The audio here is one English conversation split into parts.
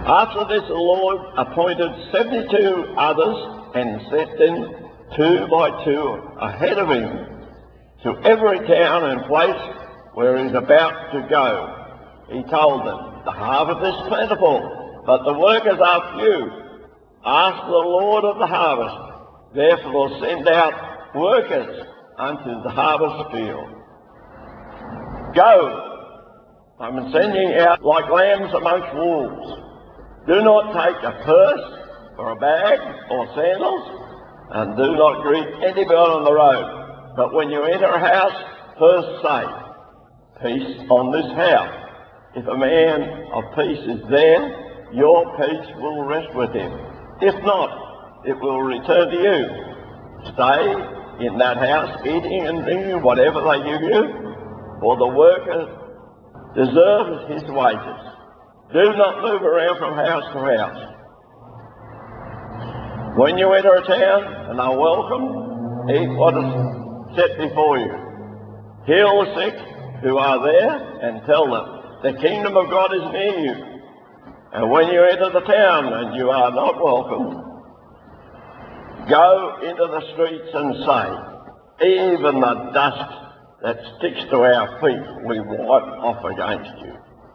After this, the Lord appointed 72 others and sent them 2 by 2 ahead of him to every town and place where he is about to go. He told them, "The harvest is plentiful, but the workers are few. Ask the Lord of the harvest, therefore send out workers unto the harvest field. Go, I'm sending out like lambs amongst wolves. Do not take a purse or a bag or sandals, and do not greet anybody on the road. But when you enter a house, first say, 'Peace on this house.' If a man of peace is there, your peace will rest with him. If not, it will return to you. Stay in that house, eating and drinking whatever they give you, for the worker deserves his wages. Do not move around from house to house. When you enter a town and are welcome, eat what is set before you. Heal the sick who are there and tell them, the kingdom of God is near you. And when you enter the town and you are not welcome, go into the streets and say, even the dust that sticks to our feet we wipe off against you.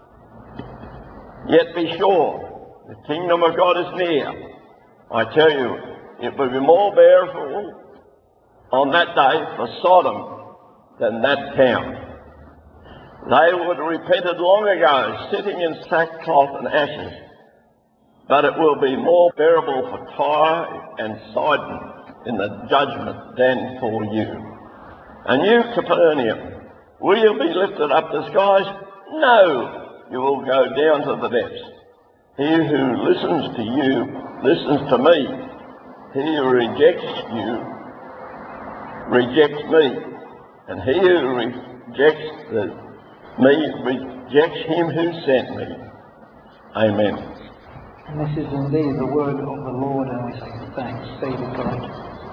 Yet be sure, the kingdom of God is near. I tell you, it will be more bearable on that day for Sodom than that town. They would have repented long ago, sitting in sackcloth and ashes. But it will be more bearable for Tyre and Sidon in the judgment than for you. And you, Capernaum, will you be lifted up to the skies? No, you will go down to the depths. He who listens to you listens to me. He who rejects you rejects me. And he who rejects me rejects him who sent me. Amen. And this is indeed the word of the Lord, and we say thanks be to God.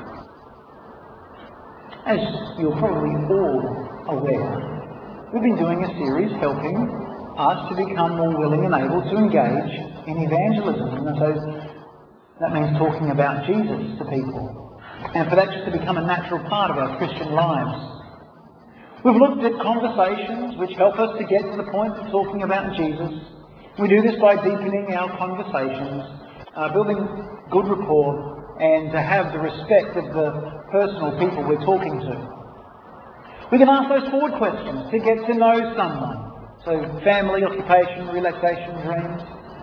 As you're probably all aware, we've been doing a series helping us to become more willing and able to engage in evangelism. And so that means talking about Jesus to people. And for that just to become a natural part of our Christian lives. We've looked at conversations which help us to get to the point of talking about Jesus. We do this by deepening our conversations, building good rapport, and to have the respect of the personal people we're talking to. We can ask those forward questions to get to know someone. So family, occupation, relaxation, dreams.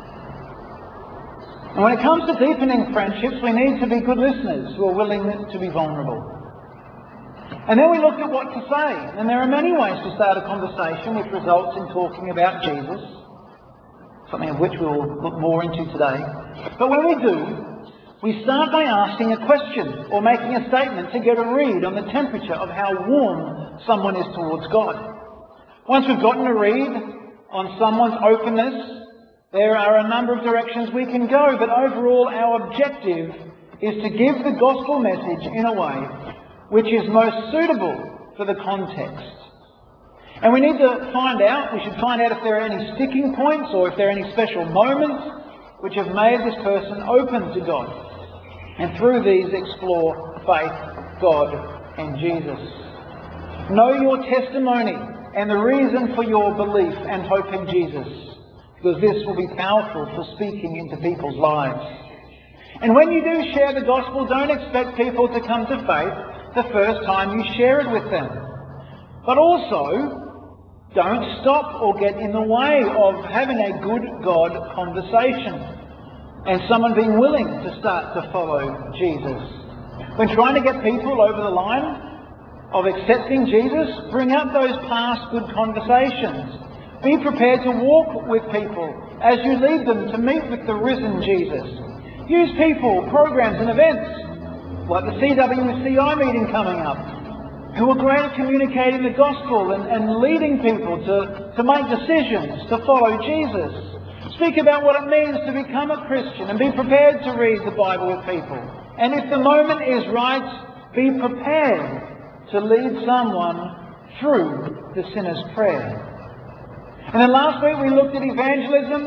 And when it comes to deepening friendships, we need to be good listeners who are willing to be vulnerable. And then we looked at what to say. And there are many ways to start a conversation which results in talking about Jesus, something of which we will look more into today. But when we do, we start by asking a question or making a statement to get a read on the temperature of how warm someone is towards God. Once we've gotten a read on someone's openness, there are a number of directions we can go, but overall our objective is to give the gospel message in a way which is most suitable for the context. And we need to find out, we should find out if there are any sticking points or if there are any special moments which have made this person open to God. And through these explore faith, God and Jesus. Know your testimony and the reason for your belief and hope in Jesus, because this will be powerful for speaking into people's lives. And when you do share the gospel, don't expect people to come to faith the first time you share it with them. But also, don't stop or get in the way of having a good God conversation and someone being willing to start to follow Jesus. When trying to get people over the line of accepting Jesus, bring up those past good conversations. Be prepared to walk with people as you lead them to meet with the risen Jesus. Use people, programs and events like the CWCI meeting coming up, who are great at communicating the gospel and leading people to make decisions to follow Jesus. Speak about what it means to become a Christian and be prepared to read the Bible with people. And if the moment is right, be prepared to lead someone through the sinner's prayer. And then last week we looked at evangelism,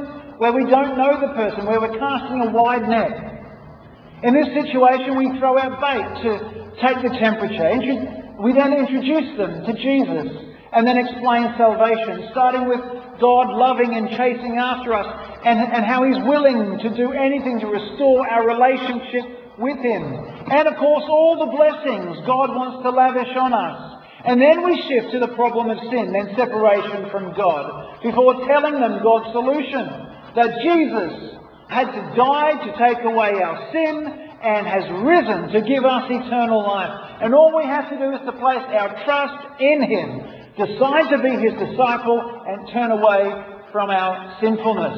where we don't know the person, where we're casting a wide net. In this situation, we throw out bait to take the temperature. We then introduce them to Jesus and then explain salvation, starting with God loving and chasing after us and how He's willing to do anything to restore our relationship with Him. And of course, all the blessings God wants to lavish on us. And then we shift to the problem of sin and separation from God, before telling them God's solution, that Jesus had to die to take away our sin and has risen to give us eternal life. And all we have to do is to place our trust in Him, decide to be His disciple and turn away from our sinfulness.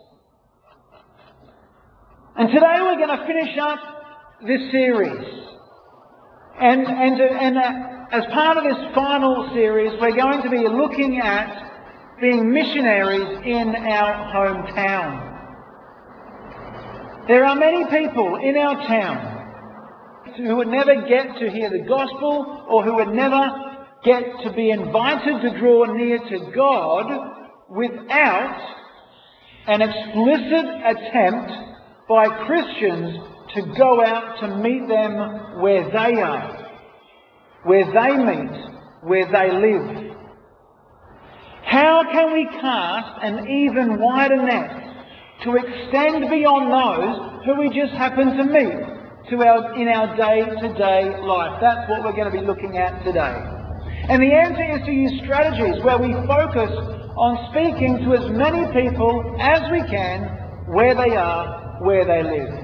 And today we're going to finish up this series. And as part of this final series, we're going to be looking at being missionaries in our hometown. There are many people in our town who would never get to hear the gospel, or who would never get to be invited to draw near to God without an explicit attempt by Christians to go out to meet them where they are, where they meet, where they live. How can we cast an even wider net to extend beyond those who we just happen to meet in our day-to-day life? That's what we're going to be looking at today. And the answer is to use strategies where we focus on speaking to as many people as we can where they are, where they live.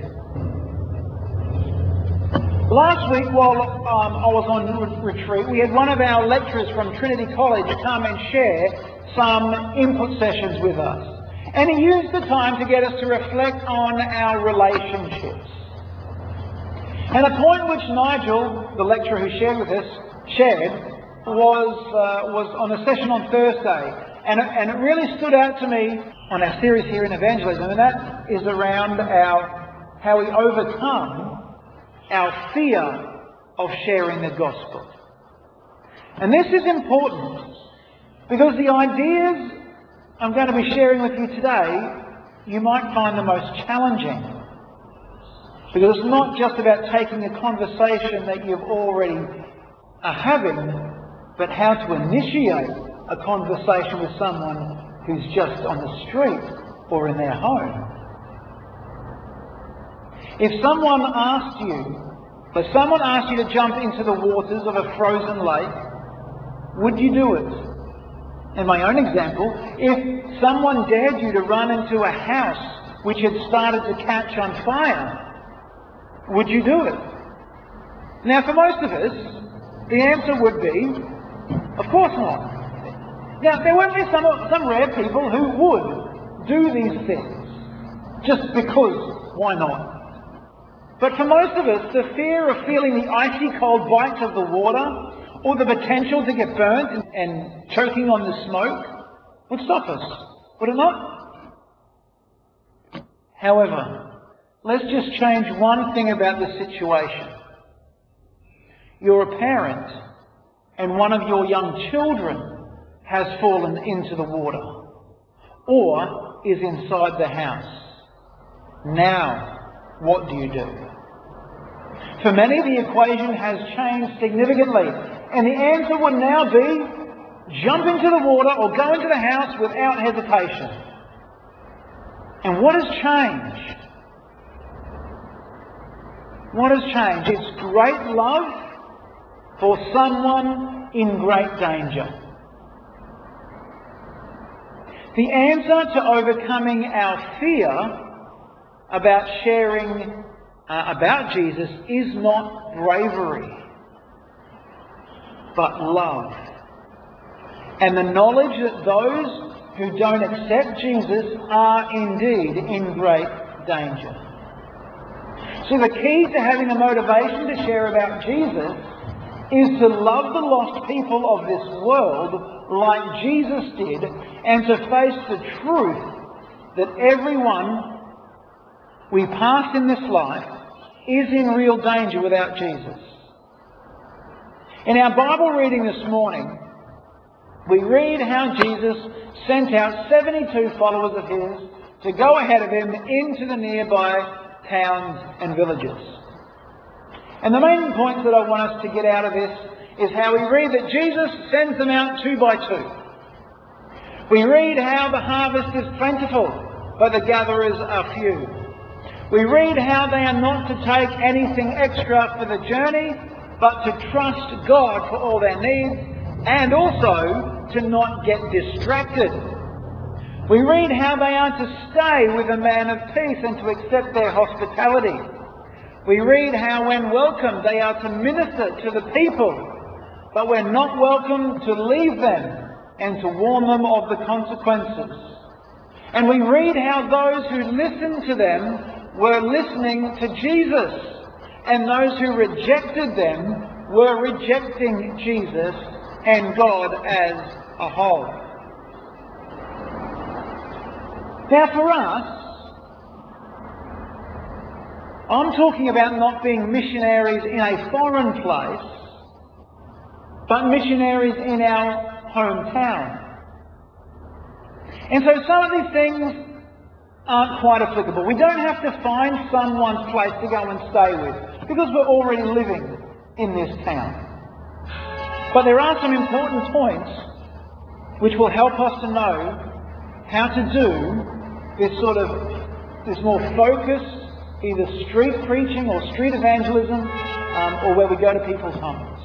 Last week, while I was on retreat, we had one of our lecturers from Trinity College come and share some input sessions with us. And he used the time to get us to reflect on our relationships. And a point which Nigel, the lecturer who shared with us, was on a session on Thursday. And it really stood out to me on our series here in evangelism, and that is around how we overcome our fear of sharing the gospel. And this is important because the ideas I'm going to be sharing with you today, you might find the most challenging. Because it's not just about taking a conversation that you've already are having, but how to initiate a conversation with someone who's just on the street or in their home. If someone asked you to jump into the waters of a frozen lake, would you do it? In my own example, if someone dared you to run into a house which had started to catch on fire, would you do it? Now, for most of us, the answer would be, of course not. Now, there would be some rare people who would do these things, just because, why not? But for most of us, the fear of feeling the icy cold bites of the water, or the potential to get burnt and choking on the smoke, would stop us, would it not? However, let's just change one thing about the situation. You're a parent, and one of your young children has fallen into the water, or is inside the house. Now, what do you do? For many, the equation has changed significantly, and the answer would now be jump into the water or go into the house without hesitation. And what has changed? What has changed? It's great love for someone in great danger. The answer to overcoming our fear about sharing about Jesus is not bravery, but love. And the knowledge that those who don't accept Jesus are indeed in great danger. So the key to having a motivation to share about Jesus is to love the lost people of this world like Jesus did, and to face the truth that everyone we pass in this life is in real danger without Jesus. In our Bible reading this morning, we read how Jesus sent out 72 followers of his to go ahead of him into the nearby towns and villages. And the main points that I want us to get out of this is how we read that Jesus sends them out 2 by 2. We read how the harvest is plentiful, but the gatherers are few. We read how they are not to take anything extra for the journey, but to trust God for all their needs, and also to not get distracted. We read how they are to stay with a man of peace and to accept their hospitality. We read how when welcomed they are to minister to the people, but when not welcome to leave them and to warn them of the consequences. And we read how those who listened to them were listening to Jesus, and those who rejected them were rejecting Jesus and God as a whole. Now for us, I'm talking about not being missionaries in a foreign place, but missionaries in our hometown. And so some of these things aren't quite applicable. We don't have to find someone's place to go and stay with, because we're already living in this town. But there are some important points which will help us to know how to do this more focused, either street preaching or street evangelism, or where we go to people's homes.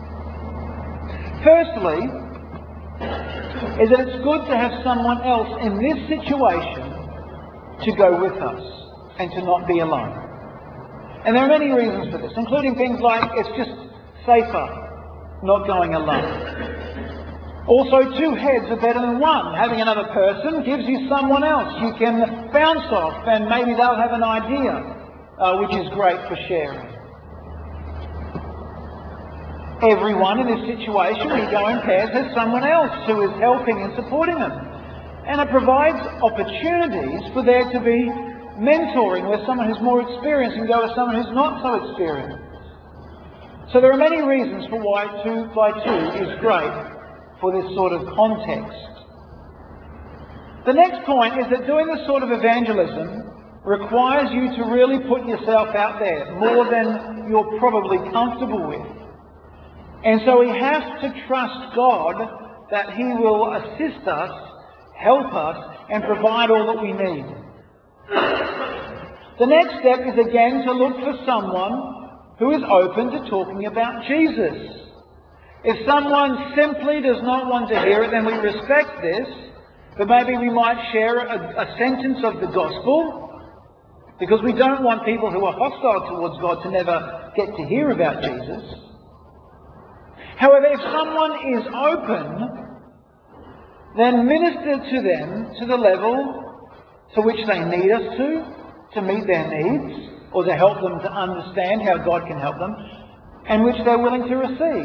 Firstly, is that it's good to have someone else in this situation to go with us and to not be alone. And there are many reasons for this, including things like it's just safer not going alone. Also, 2 heads are better than 1. Having another person gives you someone else you can bounce off, and maybe they'll have an idea, which is great for sharing. Everyone in this situation, when you go in pairs, has someone else who is helping and supporting them. And it provides opportunities for there to be mentoring, where someone who's more experienced can go with someone who's not so experienced. So there are many reasons for why 2 by 2 is great for this sort of context. The next point is that doing this sort of evangelism requires you to really put yourself out there more than you're probably comfortable with. And so we have to trust God that He will assist us, help us, and provide all that we need. The next step is again to look for someone who is open to talking about Jesus. If someone simply does not want to hear it, then we respect this, but maybe we might share a sentence of the gospel, because we don't want people who are hostile towards God to never get to hear about Jesus. However, if someone is open, then minister to them to the level to which they need us to meet their needs, or to help them to understand how God can help them, and which they're willing to receive.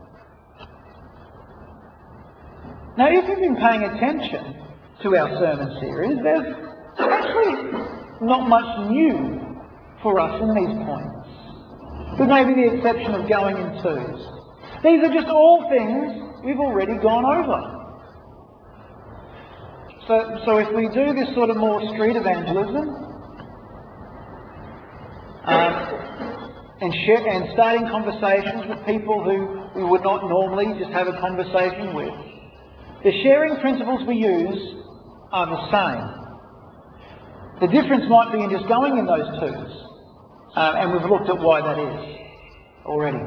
Now, if you've been paying attention to our sermon series, there's actually not much new for us in these points, with maybe the exception of going in twos. These are just all things we've already gone over. So if we do this sort of more street evangelism, and starting conversations with people who we would not normally just have a conversation with, the sharing principles we use are the same. The difference might be in just going in those twos, and we've looked at why that is already.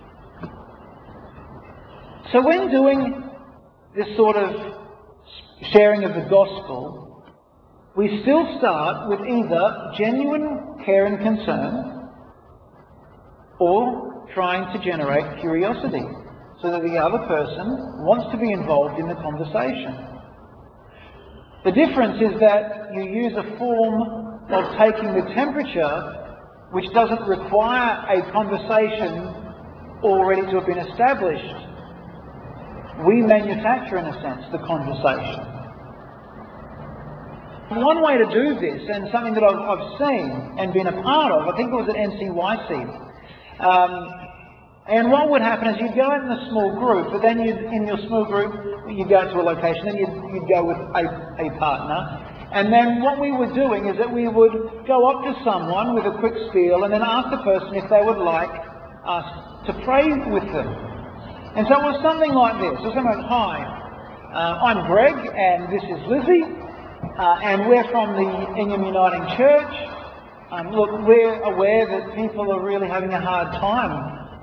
So when doing this sort of sharing of the gospel, we still start with either genuine care and concern, or trying to generate curiosity, so that the other person wants to be involved in the conversation. The difference is that you use a form of taking the temperature which doesn't require a conversation already to have been established. We manufacture, in a sense, the conversation. One way to do this, and something that I've seen and been a part of, I think it was at NCYC, and what would happen is you'd go out in a small group, but then in your small group, you'd go to a location, then you'd go with a partner, And then what we were doing is that we would go up to someone with a quick spiel and then ask the person if they would like us to pray with them. And so it was something like this. It was something like, "Hi, I'm Greg and this is Lizzie, and we're from the Ingham Uniting Church. Look, we're aware that people are really having a hard time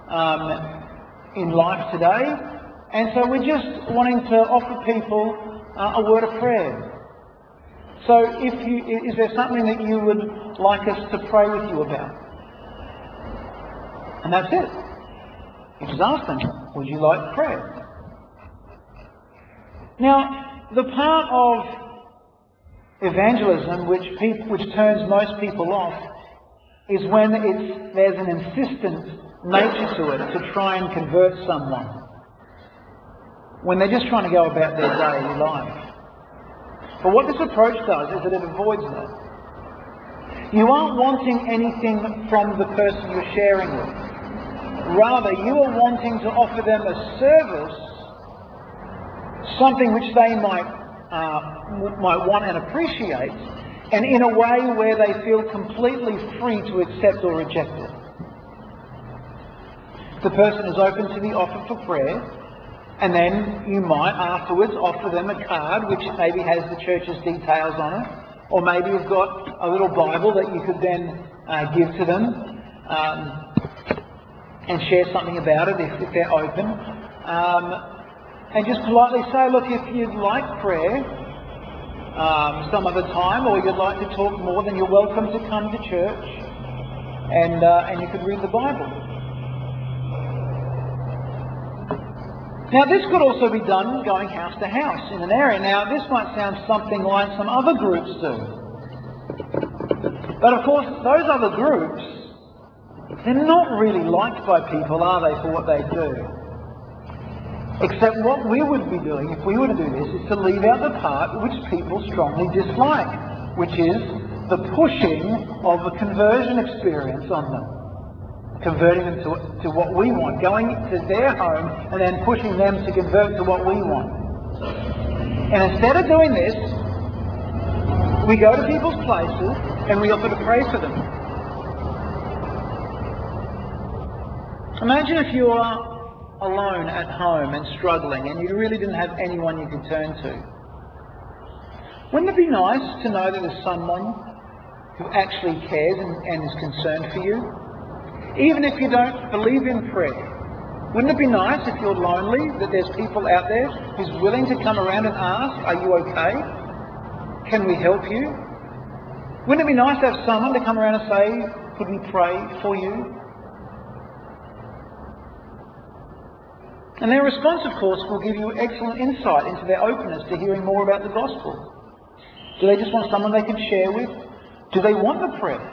in life today, and so we're just wanting to offer people a word of prayer. So is there something that you would like us to pray with you about?" And that's it. You just ask them, "Would you like prayer?" Now, the part of evangelism which turns most people off is when there's an insistent nature to it to try and convert someone, when they're just trying to go about their daily life. But what this approach does is that it avoids that. You aren't wanting anything from the person you're sharing with. Rather, you are wanting to offer them a service, something which they might want and appreciate, and in a way where they feel completely free to accept or reject it. The person is open to the offer for prayer, and then you might afterwards offer them a card which maybe has the church's details on it, or maybe you've got a little Bible that you could then give to them and share something about it if they're open. And just politely say, "Look, if you'd like prayer some other time, or you'd like to talk more, then you're welcome to come to church and you could read the Bible." Now, this could also be done going house to house in an area. Now, this might sound something like some other groups do. But of course, those other groups, they're not really liked by people, are they, for what they do? Except what we would be doing, if we were to do this, is to leave out the part which people strongly dislike, which is the pushing of a conversion experience on them. Converting them to what we want, going to their home and then pushing them to convert to what we want. And instead of doing this, we go to people's places and we offer to pray for them. Imagine if you are alone at home and struggling and you really didn't have anyone you could turn to. Wouldn't it be nice to know that there's someone who actually cares and is concerned for you? Even if you don't believe in prayer, wouldn't it be nice if you're lonely that there's people out there who's willing to come around and ask, "Are you okay? Can we help you?" Wouldn't it be nice to have someone to come around and say, "Could we pray for you?" And their response, of course, will give you excellent insight into their openness to hearing more about the gospel. Do they just want someone they can share with? Do they want the prayer?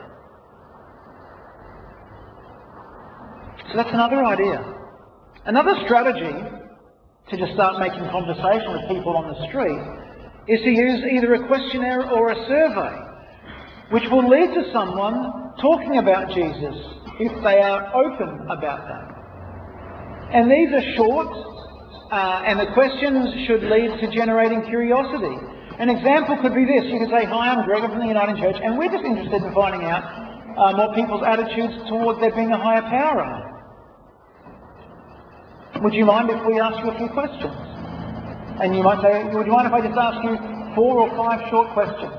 So that's another idea. Another strategy to just start making conversation with people on the street is to use either a questionnaire or a survey, which will lead to someone talking about Jesus if they are open about that. And these are short, and the questions should lead to generating curiosity. An example could be this. You could say, "Hi, I'm Greg from the Uniting Church, and we're just interested in finding out what people's attitudes towards there being a higher power are. Would you mind if we ask you a few questions?" And you might say, "Would you mind if I just ask you 4 or 5 short questions?"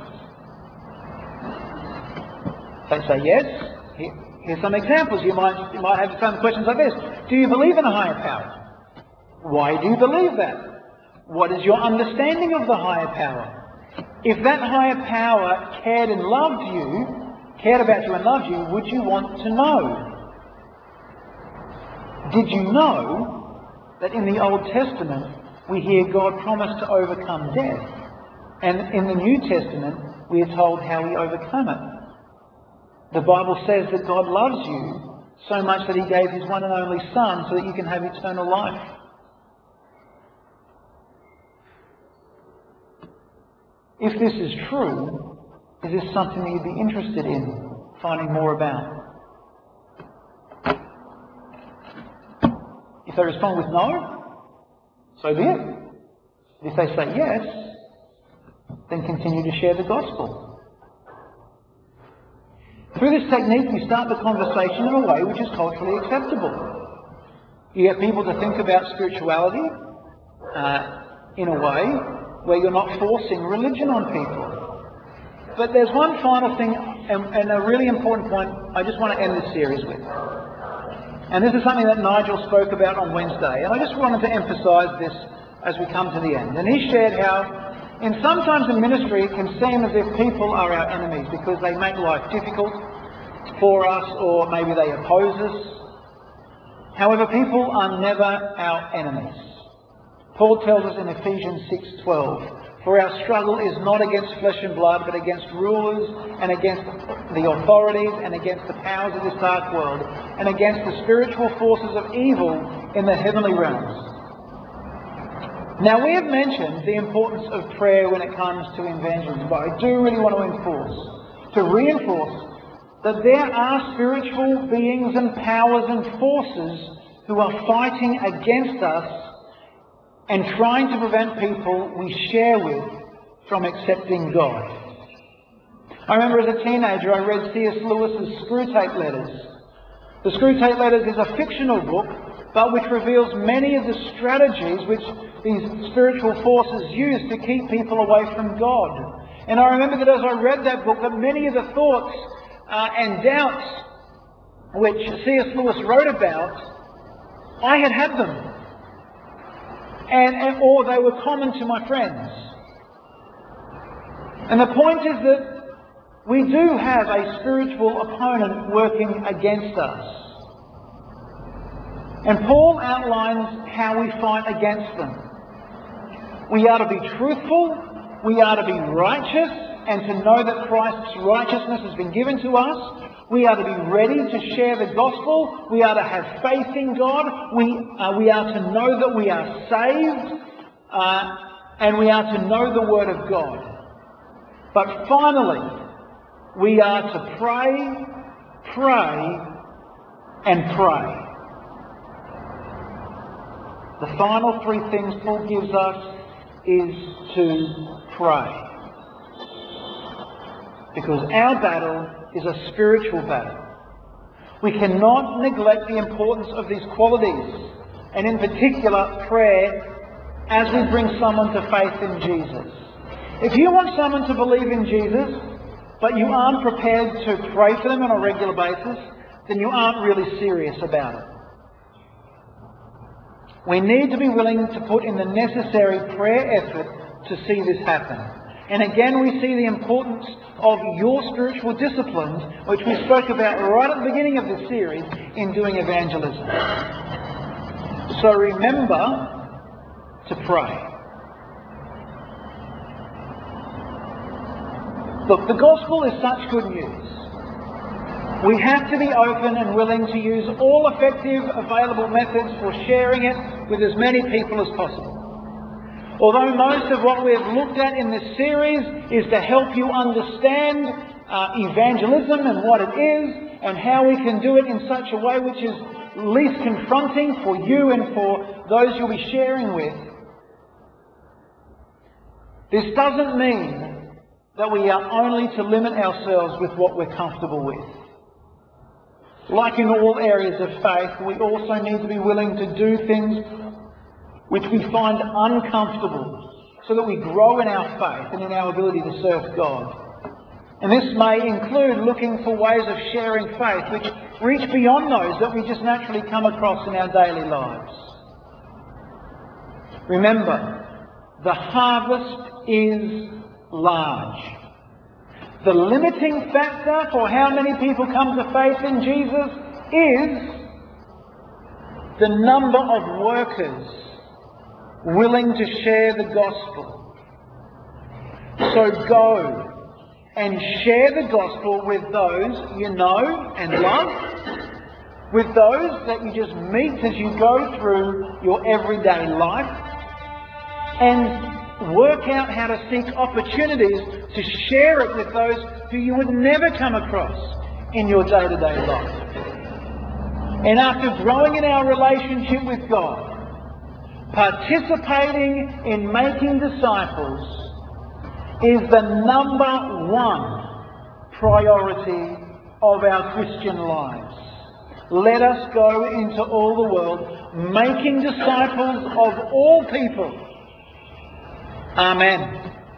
They say yes. Here's some examples. You might have some questions like this. Do you believe in a higher power? Why do you believe that? What is your understanding of the higher power? If that higher power cared about you and loved you, would you want to know? Did you know that in the Old Testament we hear God promise to overcome death? And in the New Testament we are told how he overcame it. The Bible says that God loves you so much that he gave his one and only Son so that you can have eternal life. If this is true, is this something that you'd be interested in finding more about? If they respond with no, so be it. If they say yes, then continue to share the gospel. Through this technique, you start the conversation in a way which is culturally acceptable. You get people to think about spirituality in a way where you're not forcing religion on people. But there's one final thing, and a really important point I just want to end this series with. And this is something that Nigel spoke about on Wednesday, and I just wanted to emphasise this as we come to the end. And he shared how sometimes in ministry it can seem as if people are our enemies because they make life difficult for us, or maybe they oppose us. However, people are never our enemies. Paul tells us in Ephesians 6:12, "For our struggle is not against flesh and blood, but against rulers and against the authorities and against the powers of this dark world and against the spiritual forces of evil in the heavenly realms." Now, we have mentioned the importance of prayer when it comes to evangelism, but I do really want to reinforce that there are spiritual beings and powers and forces who are fighting against us and trying to prevent people we share with from accepting God. I remember as a teenager I read C.S. Lewis's Screwtape Letters. The Screwtape Letters is a fictional book, but which reveals many of the strategies which these spiritual forces use to keep people away from God. And I remember that as I read that book, that many of the thoughts and doubts which C.S. Lewis wrote about, I had them. Or they were common to my friends. And the point is that we do have a spiritual opponent working against us. And Paul outlines how we fight against them. We are to be truthful, we are to be righteous, and to know that Christ's righteousness has been given to us. We are to be ready to share the gospel. We are to have faith in God. We are to know that we are saved. And we are to know the Word of God. But finally, we are to pray, pray, and pray. The final three things Paul gives us is to pray. Because our battle is a spiritual battle. We cannot neglect the importance of these qualities, and in particular prayer, as we bring someone to faith in Jesus. If you want someone to believe in Jesus, but you aren't prepared to pray for them on a regular basis, then you aren't really serious about it. We need to be willing to put in the necessary prayer effort to see this happen. And again, we see the importance of your spiritual disciplines, which we spoke about right at the beginning of this series, in doing evangelism. So remember to pray. Look, the gospel is such good news. We have to be open and willing to use all effective available methods for sharing it with as many people as possible. Although most of what we've looked at in this series is to help you understand evangelism and what it is and how we can do it in such a way which is least confronting for you and for those you'll be sharing with, this doesn't mean that we are only to limit ourselves with what we're comfortable with. Like in all areas of faith, we also need to be willing to do things which we find uncomfortable so that we grow in our faith and in our ability to serve God. And this may include looking for ways of sharing faith which reach beyond those that we just naturally come across in our daily lives. Remember, the harvest is large. The limiting factor for how many people come to faith in Jesus is the number of workers willing to share the gospel. So go and share the gospel with those you know and love, with those that you just meet as you go through your everyday life, and work out how to seek opportunities to share it with those who you would never come across in your day-to-day life. And after growing in our relationship with God, participating in making disciples, is the number one priority of our Christian lives. Let us go into all the world, making disciples of all people. Amen.